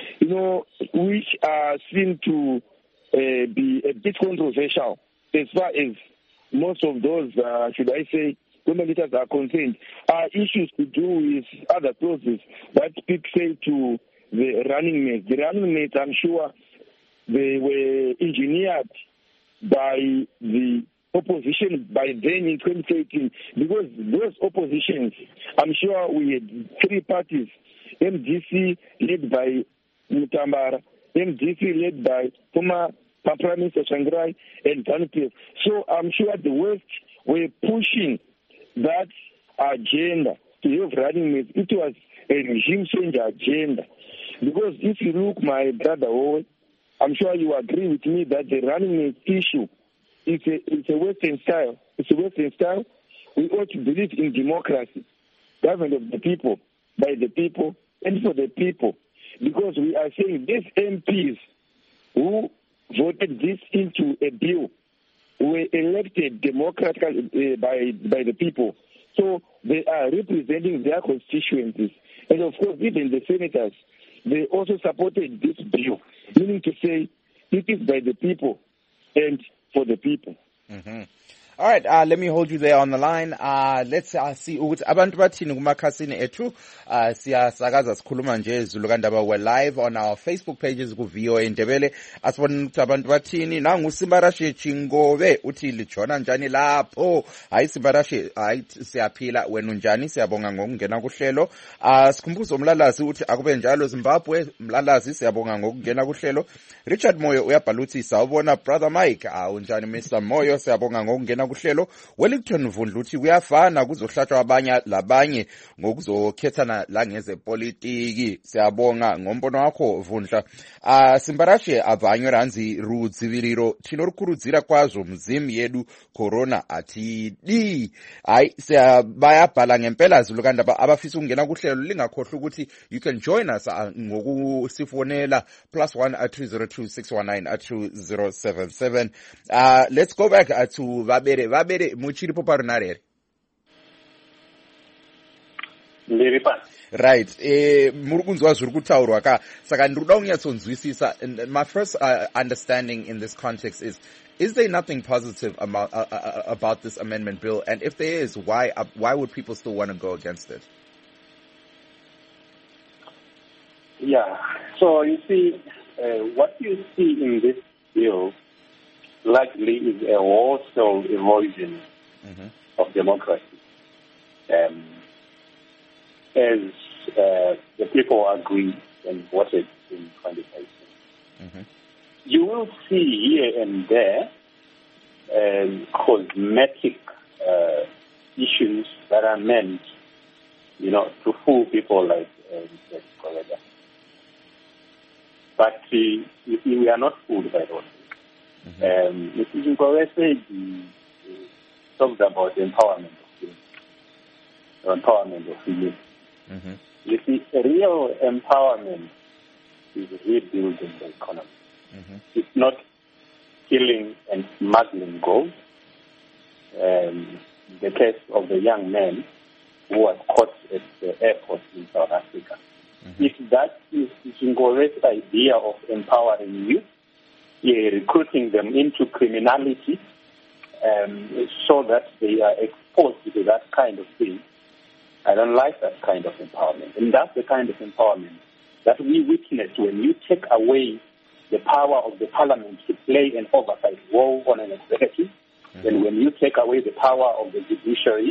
which are seen to be a bit controversial, as far as most of those, should I say, women leaders are concerned, are issues to do with other clauses that speak, say, to the running mates. The running mates, I'm sure, they were engineered by the opposition by then in 2018, because those oppositions, I'm sure we had three parties, MDC led by Mutambara, MDC led by former Prime Minister Shangrai, and ZANU-PF. So I'm sure the West were pushing that agenda to have running mates. It was a regime change agenda. Because if you look, my brother, I'm sure you agree with me that the running mate issue is a Western style. It's a Western style. We ought to believe in democracy, government of the people, by the people, and for the people. Because we are saying these MPs who voted this into a bill were elected democratically by the people. So they are representing their constituencies. And of course, even the senators, they also supported this bill, meaning to say it is by the people and for the people. Mm-hmm. All right, let me hold you there on the line. Let's see ukuthi abantu bathini kumakhasini ethu. Siyasakaza sikhuluma nje Zulu kaNdaba, we're live on our Facebook pages ku VOA Ndebele. Asibona ukuthi abantu bathini. Nangu Simbarashe Chingobe uthi lijona njani lapho. Hayi Simbarashe, hayi siyaphila, wena unjani? Siyabonga ngokungena kuhlelo. Sikhumbuzo umlalazi uthi akube njalo Zimbabwe, umlalazi siyabonga ngokungena kuhlelo. Richard Moyo uyabhala uthi sawubona brother Mike. Unjani Mr Moyo, siyabonga ngokungena ukungena kuhlelo. Wellington Vundlu uthi kuyafana kuzohlatshwa abanye labanye ngokuzokhethana la ngezepolitiki. Siyabonga ngombono wakho Vundla. Simbarashe abanywe ranzi rudziviriro tinorukurudzira kwazvo muzimu yedu corona atidi. Hayi bayabhala ngempela zulukanda abafisa ukungena kuhlelo lingakhohlwa ukuthi you can join us ngokusifonela +1 202 619 2077. Let's go back to Vabere muchiripo parunarere. Right. Murukunzwa zviri kutaurwa ka saka ndiri kuda kunyatsonzwisisa. My first understanding in this context is there nothing positive about this amendment bill, and if there is, why would people still want to go against it? Yeah. So you see, what you see in this bill likely is a wholesale erosion of democracy. As the people agreed and voted in 2018. You will see here and there cosmetic issues that are meant, to fool people like Mr. Koleda. But we are not fooled by those things. Mr. Koleda talked about empowerment of women. You see, real empowerment is rebuilding the economy. It's not killing and smuggling gold. The case of the young man who was caught at the airport in South Africa. If that is Zingore's idea of empowering youth, recruiting them into criminality so that they are exposed to that kind of thing, I don't like that kind of empowerment. And that's the kind of empowerment that we witness when you take away the power of the parliament to play an oversight role on an executive, and when you take away the power of the judiciary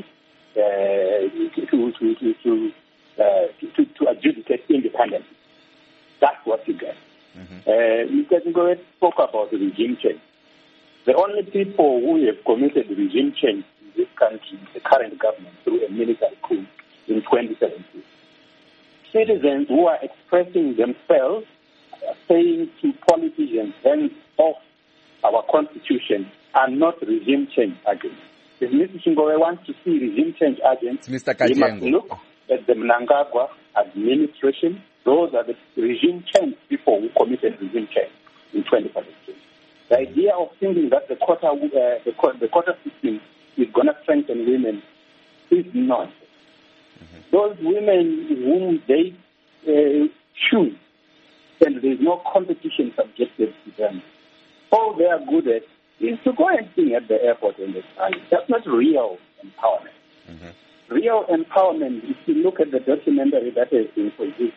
to adjudicate independence. That's what you get. Mr. Ngore spoke about regime change. The only people who have committed regime change in this country is the current government through a military coup in 2017. Citizens who are expressing themselves, saying to politicians, hands off our constitution, are not regime change agents. If Mr. Ngore wants to see regime change agents, he must look at the Mnangagwa administration. Those are the regime change people who committed regime change in 2017. The idea of thinking that the quota system is going to strengthen women is nonsense. Those women whom they choose, and there is no competition subjected to them, all they are good at is to go and sing at the airport in the sky. That's not real empowerment. Real empowerment, if you look at the documentary that has been produced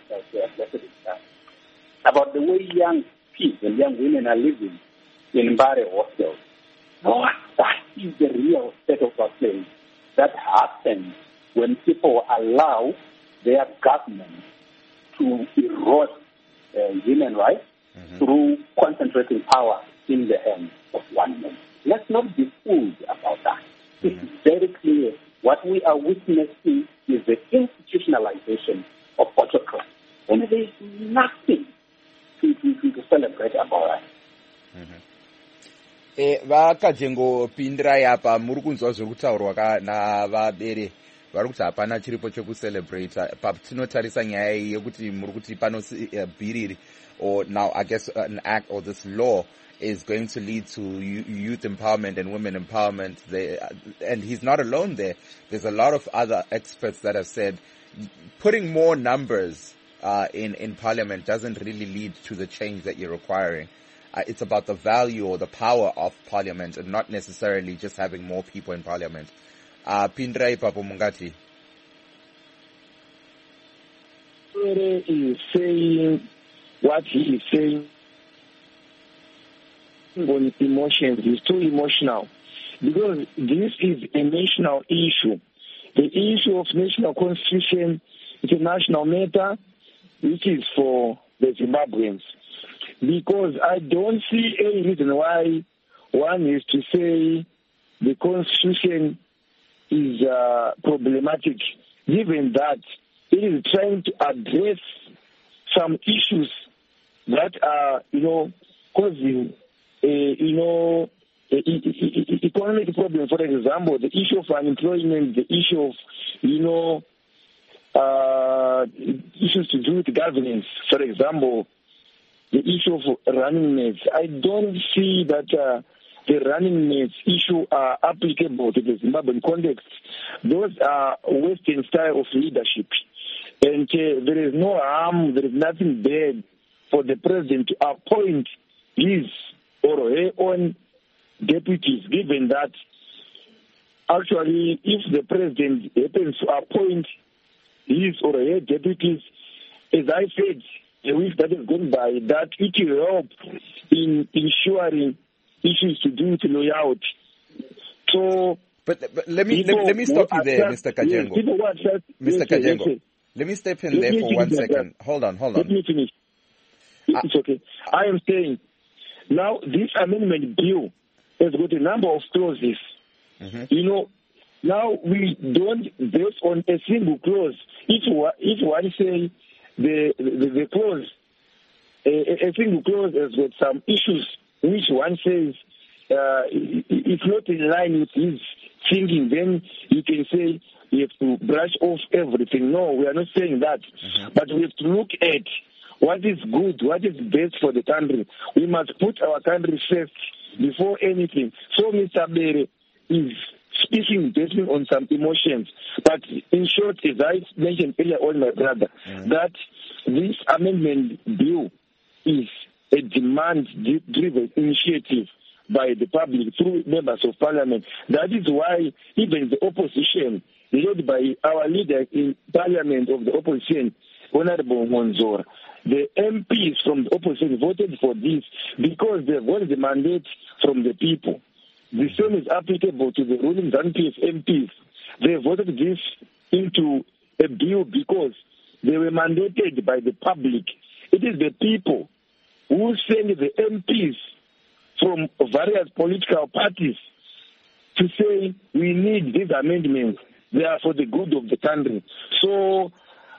about the way young people and young women are living in Mbare hostels, that is the real state of affairs that happens when people allow their government to erode human rights through concentrating power in the hands of one man. Let's not be fooled about that. It's very clear. What we are witnessing is the institutionalization of autocracy. And there is nothing to celebrate about it. Vakajengopindira yapa muri kunzwa zviri kutaurwa navabere vari kuti hapana chiripo chekucelebrate patinotarisa nyaya yekuti muri kuti pano bhiriri or now I guess an act or this law is going to lead to youth empowerment and women empowerment. And he's not alone there. There's a lot of other experts that have said putting more numbers in parliament doesn't really lead to the change that you're requiring. It's about the value or the power of parliament and not necessarily just having more people in parliament. Pindrai Papo Mungati. He is saying what he is saying on emotions is too emotional, because this is a national issue. The issue of national constitution is a national matter, which is for the Zimbabweans. Because I don't see any reason why one is to say the Constitution is problematic, given that it is trying to address some issues that are, causing, economic problems. For example, the issue of unemployment, the issue of, issues to do with governance. For example, the issue of running mates. I don't see that the running mates issue are applicable to the Zimbabwean context. Those are Western style of leadership. And there is no harm, there is nothing bad for the president to appoint his or her own deputies, given that actually if the president happens to appoint his or her deputies, as I said, the week that is gone by, that it will help in ensuring issues to do with loyalty. So, but let me stop you there, Mr. Kajengo. Mr. Kajengo, let me step in there for 1 second. Hold on. Let me finish. It's okay. I am saying, now this amendment bill has got a number of clauses. Mm-hmm. Now we don't base on a single clause. If one say the clause, a single clause has got some issues which one says if not in line with his thinking, then you can say you have to brush off everything. No, we are not saying that. Mm-hmm. But we have to look at what is good, what is best for the country. We must put our country first before anything. So Mr. Bere is speaking based on some emotions. But in short, as I mentioned earlier on, my brother, that this amendment bill is a demand-driven initiative by the public through members of parliament. That is why even the opposition, led by our leader in parliament of the opposition, Honorable Monzora, the MPs from the opposition voted for this because they got the mandate from the people. The same is applicable to the ruling ZANU-PF MPs. They voted this into a bill because they were mandated by the public. It is the people who send the MPs from various political parties to say we need these amendments. They are for the good of the country. So,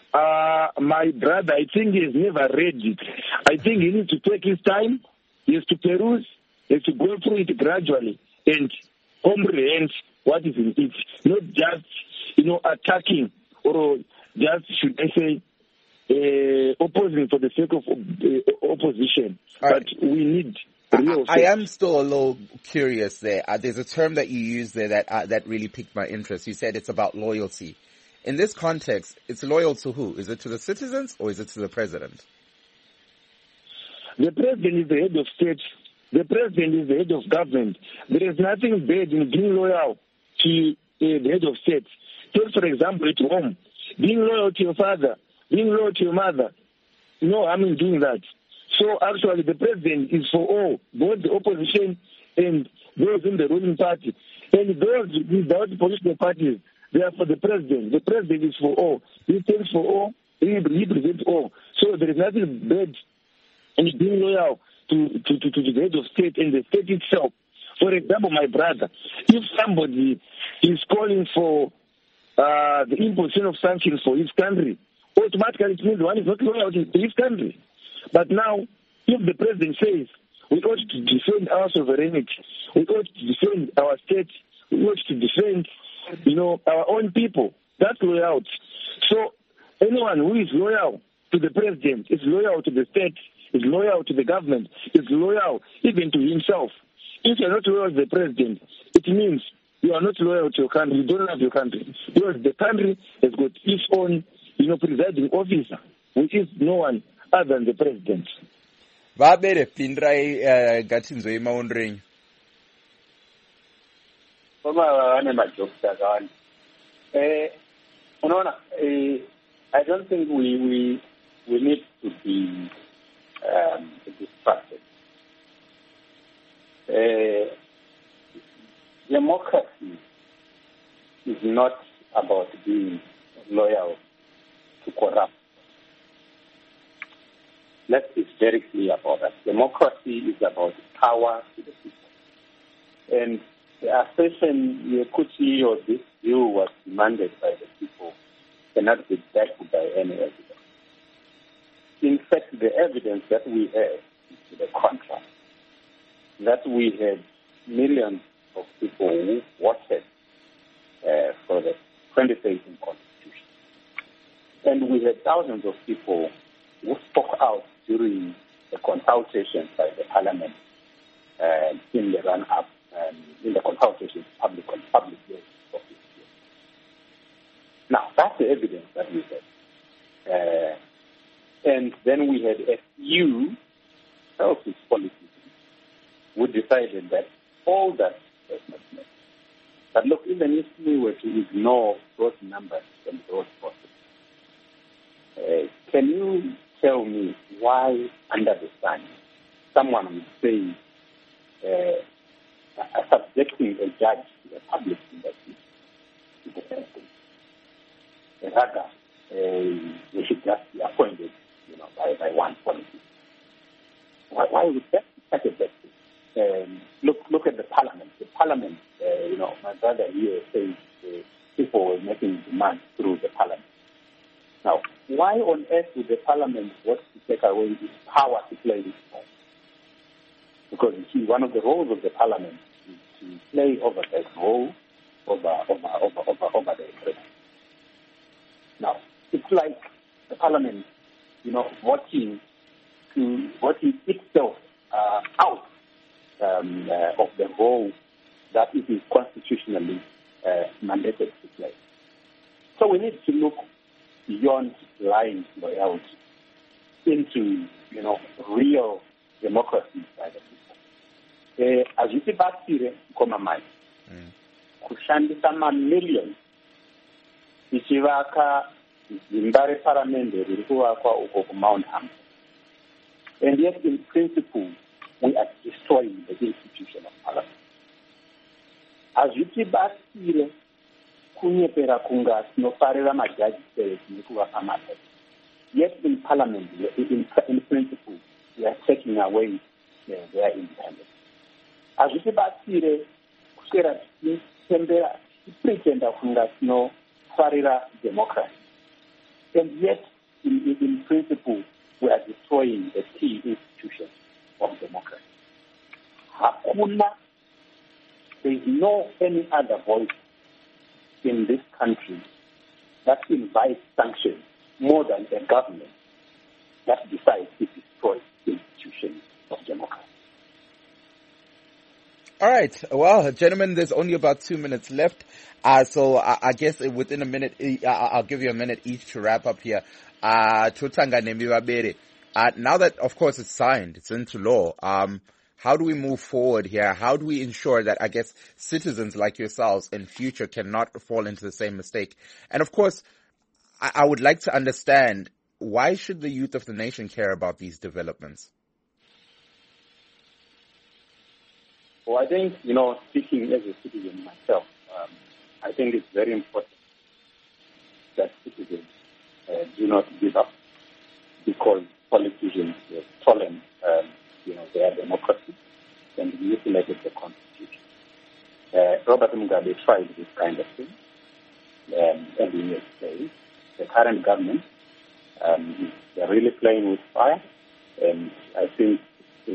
my brother, I think he has never read it. I think he needs to take his time. He has to peruse. He has to go through it gradually and comprehend what is in it. Not just, attacking or just, should I say, opposing for the sake of opposition. But we need real I am still a little curious there. There's a term that you used there that really piqued my interest. You said it's about loyalty. In this context, it's loyal to who? Is it to the citizens or is it to the president? The president is the head of state. The president is the head of government. There is nothing bad in being loyal to the head of state. Take, for example, at home, being loyal to your father, being loyal to your mother. No, I mean doing that. So actually the president is for all, both the opposition and those in the ruling party. And those without political parties, they are for the president. The president is for all. He stands for all. He represents all. So there is nothing bad in being loyal to the head of state and the state itself. For example, my brother, if somebody is calling for the imposition of sanctions for his country, automatically it means one is not loyal to his country. But now, if the president says we ought to defend our sovereignty, we ought to defend our state, we ought to defend, our own people, that's loyalty. So anyone who is loyal to the president is loyal to the state, is loyal to the government, is loyal even to himself. If you're not loyal to the president, it means you are not loyal to your country, you don't love your country. Because the country has got its own, presiding officer, which is no one other than the president. Vabere pindrai gatinzo imaundring. I don't think we need to be distracted. Democracy is not about being loyal to corrupt. Let's be very clear about that. Democracy is about power to the people. And the assertion Yekuchi or this view was demanded by the people cannot be backed by any evidence. In fact, the evidence that we have is to the contrary, that we had millions of people who voted for the 2013 Constitution. And we had thousands of people who spoke out during the consultations by the Parliament in the run-up, in the consultations, public hearings of this year. Now, that's the evidence that we had. And then we had a few selfish politicians who decided that all that was not met. But look, even if we were to ignore those numbers and those votes, can you tell me why, under the sun, someone would say subjecting a judge to a public investigation to the sentence, rather they should just be appointed, by one politician? Why would that be such a bad thing? Look at the Parliament. The Parliament, my brother here says people were making demands through the Parliament. Now, why on earth would the Parliament want to take away its power to play this role? Because you see, one of the roles of the Parliament is to play oversight role over the President. Now, it's like the Parliament, voting itself out of the role that it is constitutionally mandated to play. So we need to look beyond blind loyalty into, real democracy by the people. Azvitibatsire komamai kushandisa mamillions ichivaka zimba reparamende riri kuvakwa uko kuMount Hampton. And yet, in principle, we are destroying the institution of Parliament. Azvitibatsire kunyepera kunga tinofarira majaji nekuvapa mabasa. Yet in Parliament, in principle, we are taking away their independence. Azvitibatsire kuswera tichitembera tichipretenda kunga tinofarira democracy. And yet, in principle, we are destroying the key institutions of democracy. There is no any other voice in this country that invites sanctions more than a government that decides to destroy the institutions of democracy. All right. Well, gentlemen, there's only about 2 minutes left. So I guess within a minute, I'll give you a minute each to wrap up here. Now that, of course, it's signed, it's into law, how do we move forward here? How do we ensure that, I guess, citizens like yourselves in future cannot fall into the same mistake? And of course, I would like to understand, why should the youth of the nation care about these developments? Well, I think, speaking as a citizen myself, I think it's very important that citizens do not give up because politicians have stolen, their democracy and mutilated the Constitution. Robert Mugabe tried this kind of thing, and in his case, the current government, they're really playing with fire, and I think it is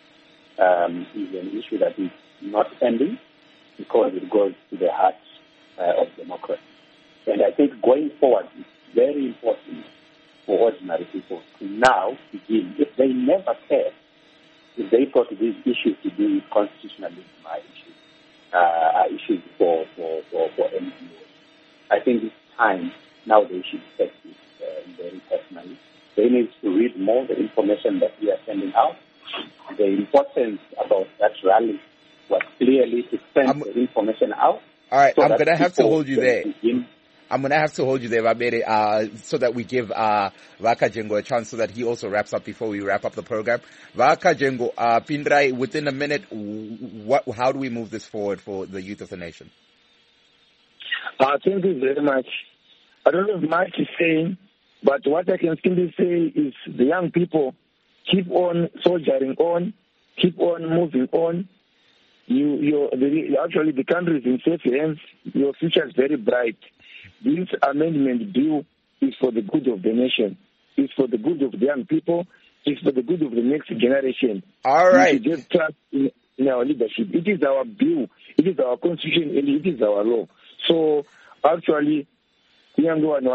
an issue that is not ending because it goes to the heart of democracy. And I think going forward, it's very important for ordinary people to now begin. If they never cared, if they thought these issues to do with constitutionalism are issues for NGOs, I think it's time now they should take this very personally. They need to read more the information that we are sending out. The importance about that rally was clearly to send the information out. All right, I'm going to have to hold you there. I'm going to have to hold you there, Babere, so that we give Vakajengo a chance so that he also wraps up before we wrap up the program. Vakajengo, Pindrai, within a minute, how do we move this forward for the youth of the nation? Thank you very much. I don't have much to say, but what I can simply say is the young people keep on soldiering on, keep on moving on, actually the country is in safe hands. Your future is very bright. This amendment bill is for the good of the nation. It's for the good of the young people. It's for the good of the next generation. All right. We should just trust in our leadership. It is our bill. It is our constitution, and it is our law. So actually, unfortunately,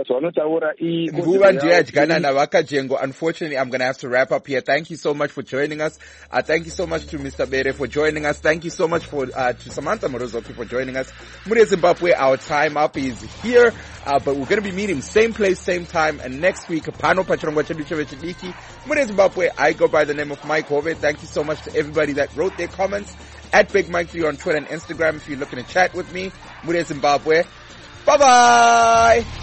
I'm going to have to wrap up here. Thank you so much for joining us. Thank you so much to Mr. Bere for joining us. Thank you so much to Samantha Morozoki for joining us. Muria Zimbabwe, our time up is here, but we're going to be meeting same place, same time, and next week, Pano Pachirongwa Chedu Chevechidiki. Muria Zimbabwe, I go by the name of Mike Hove. Thank you so much to everybody that wrote their comments at Big Mike 3 on Twitter and Instagram if you're looking to chat with me. Muria Zimbabwe. Bye-bye!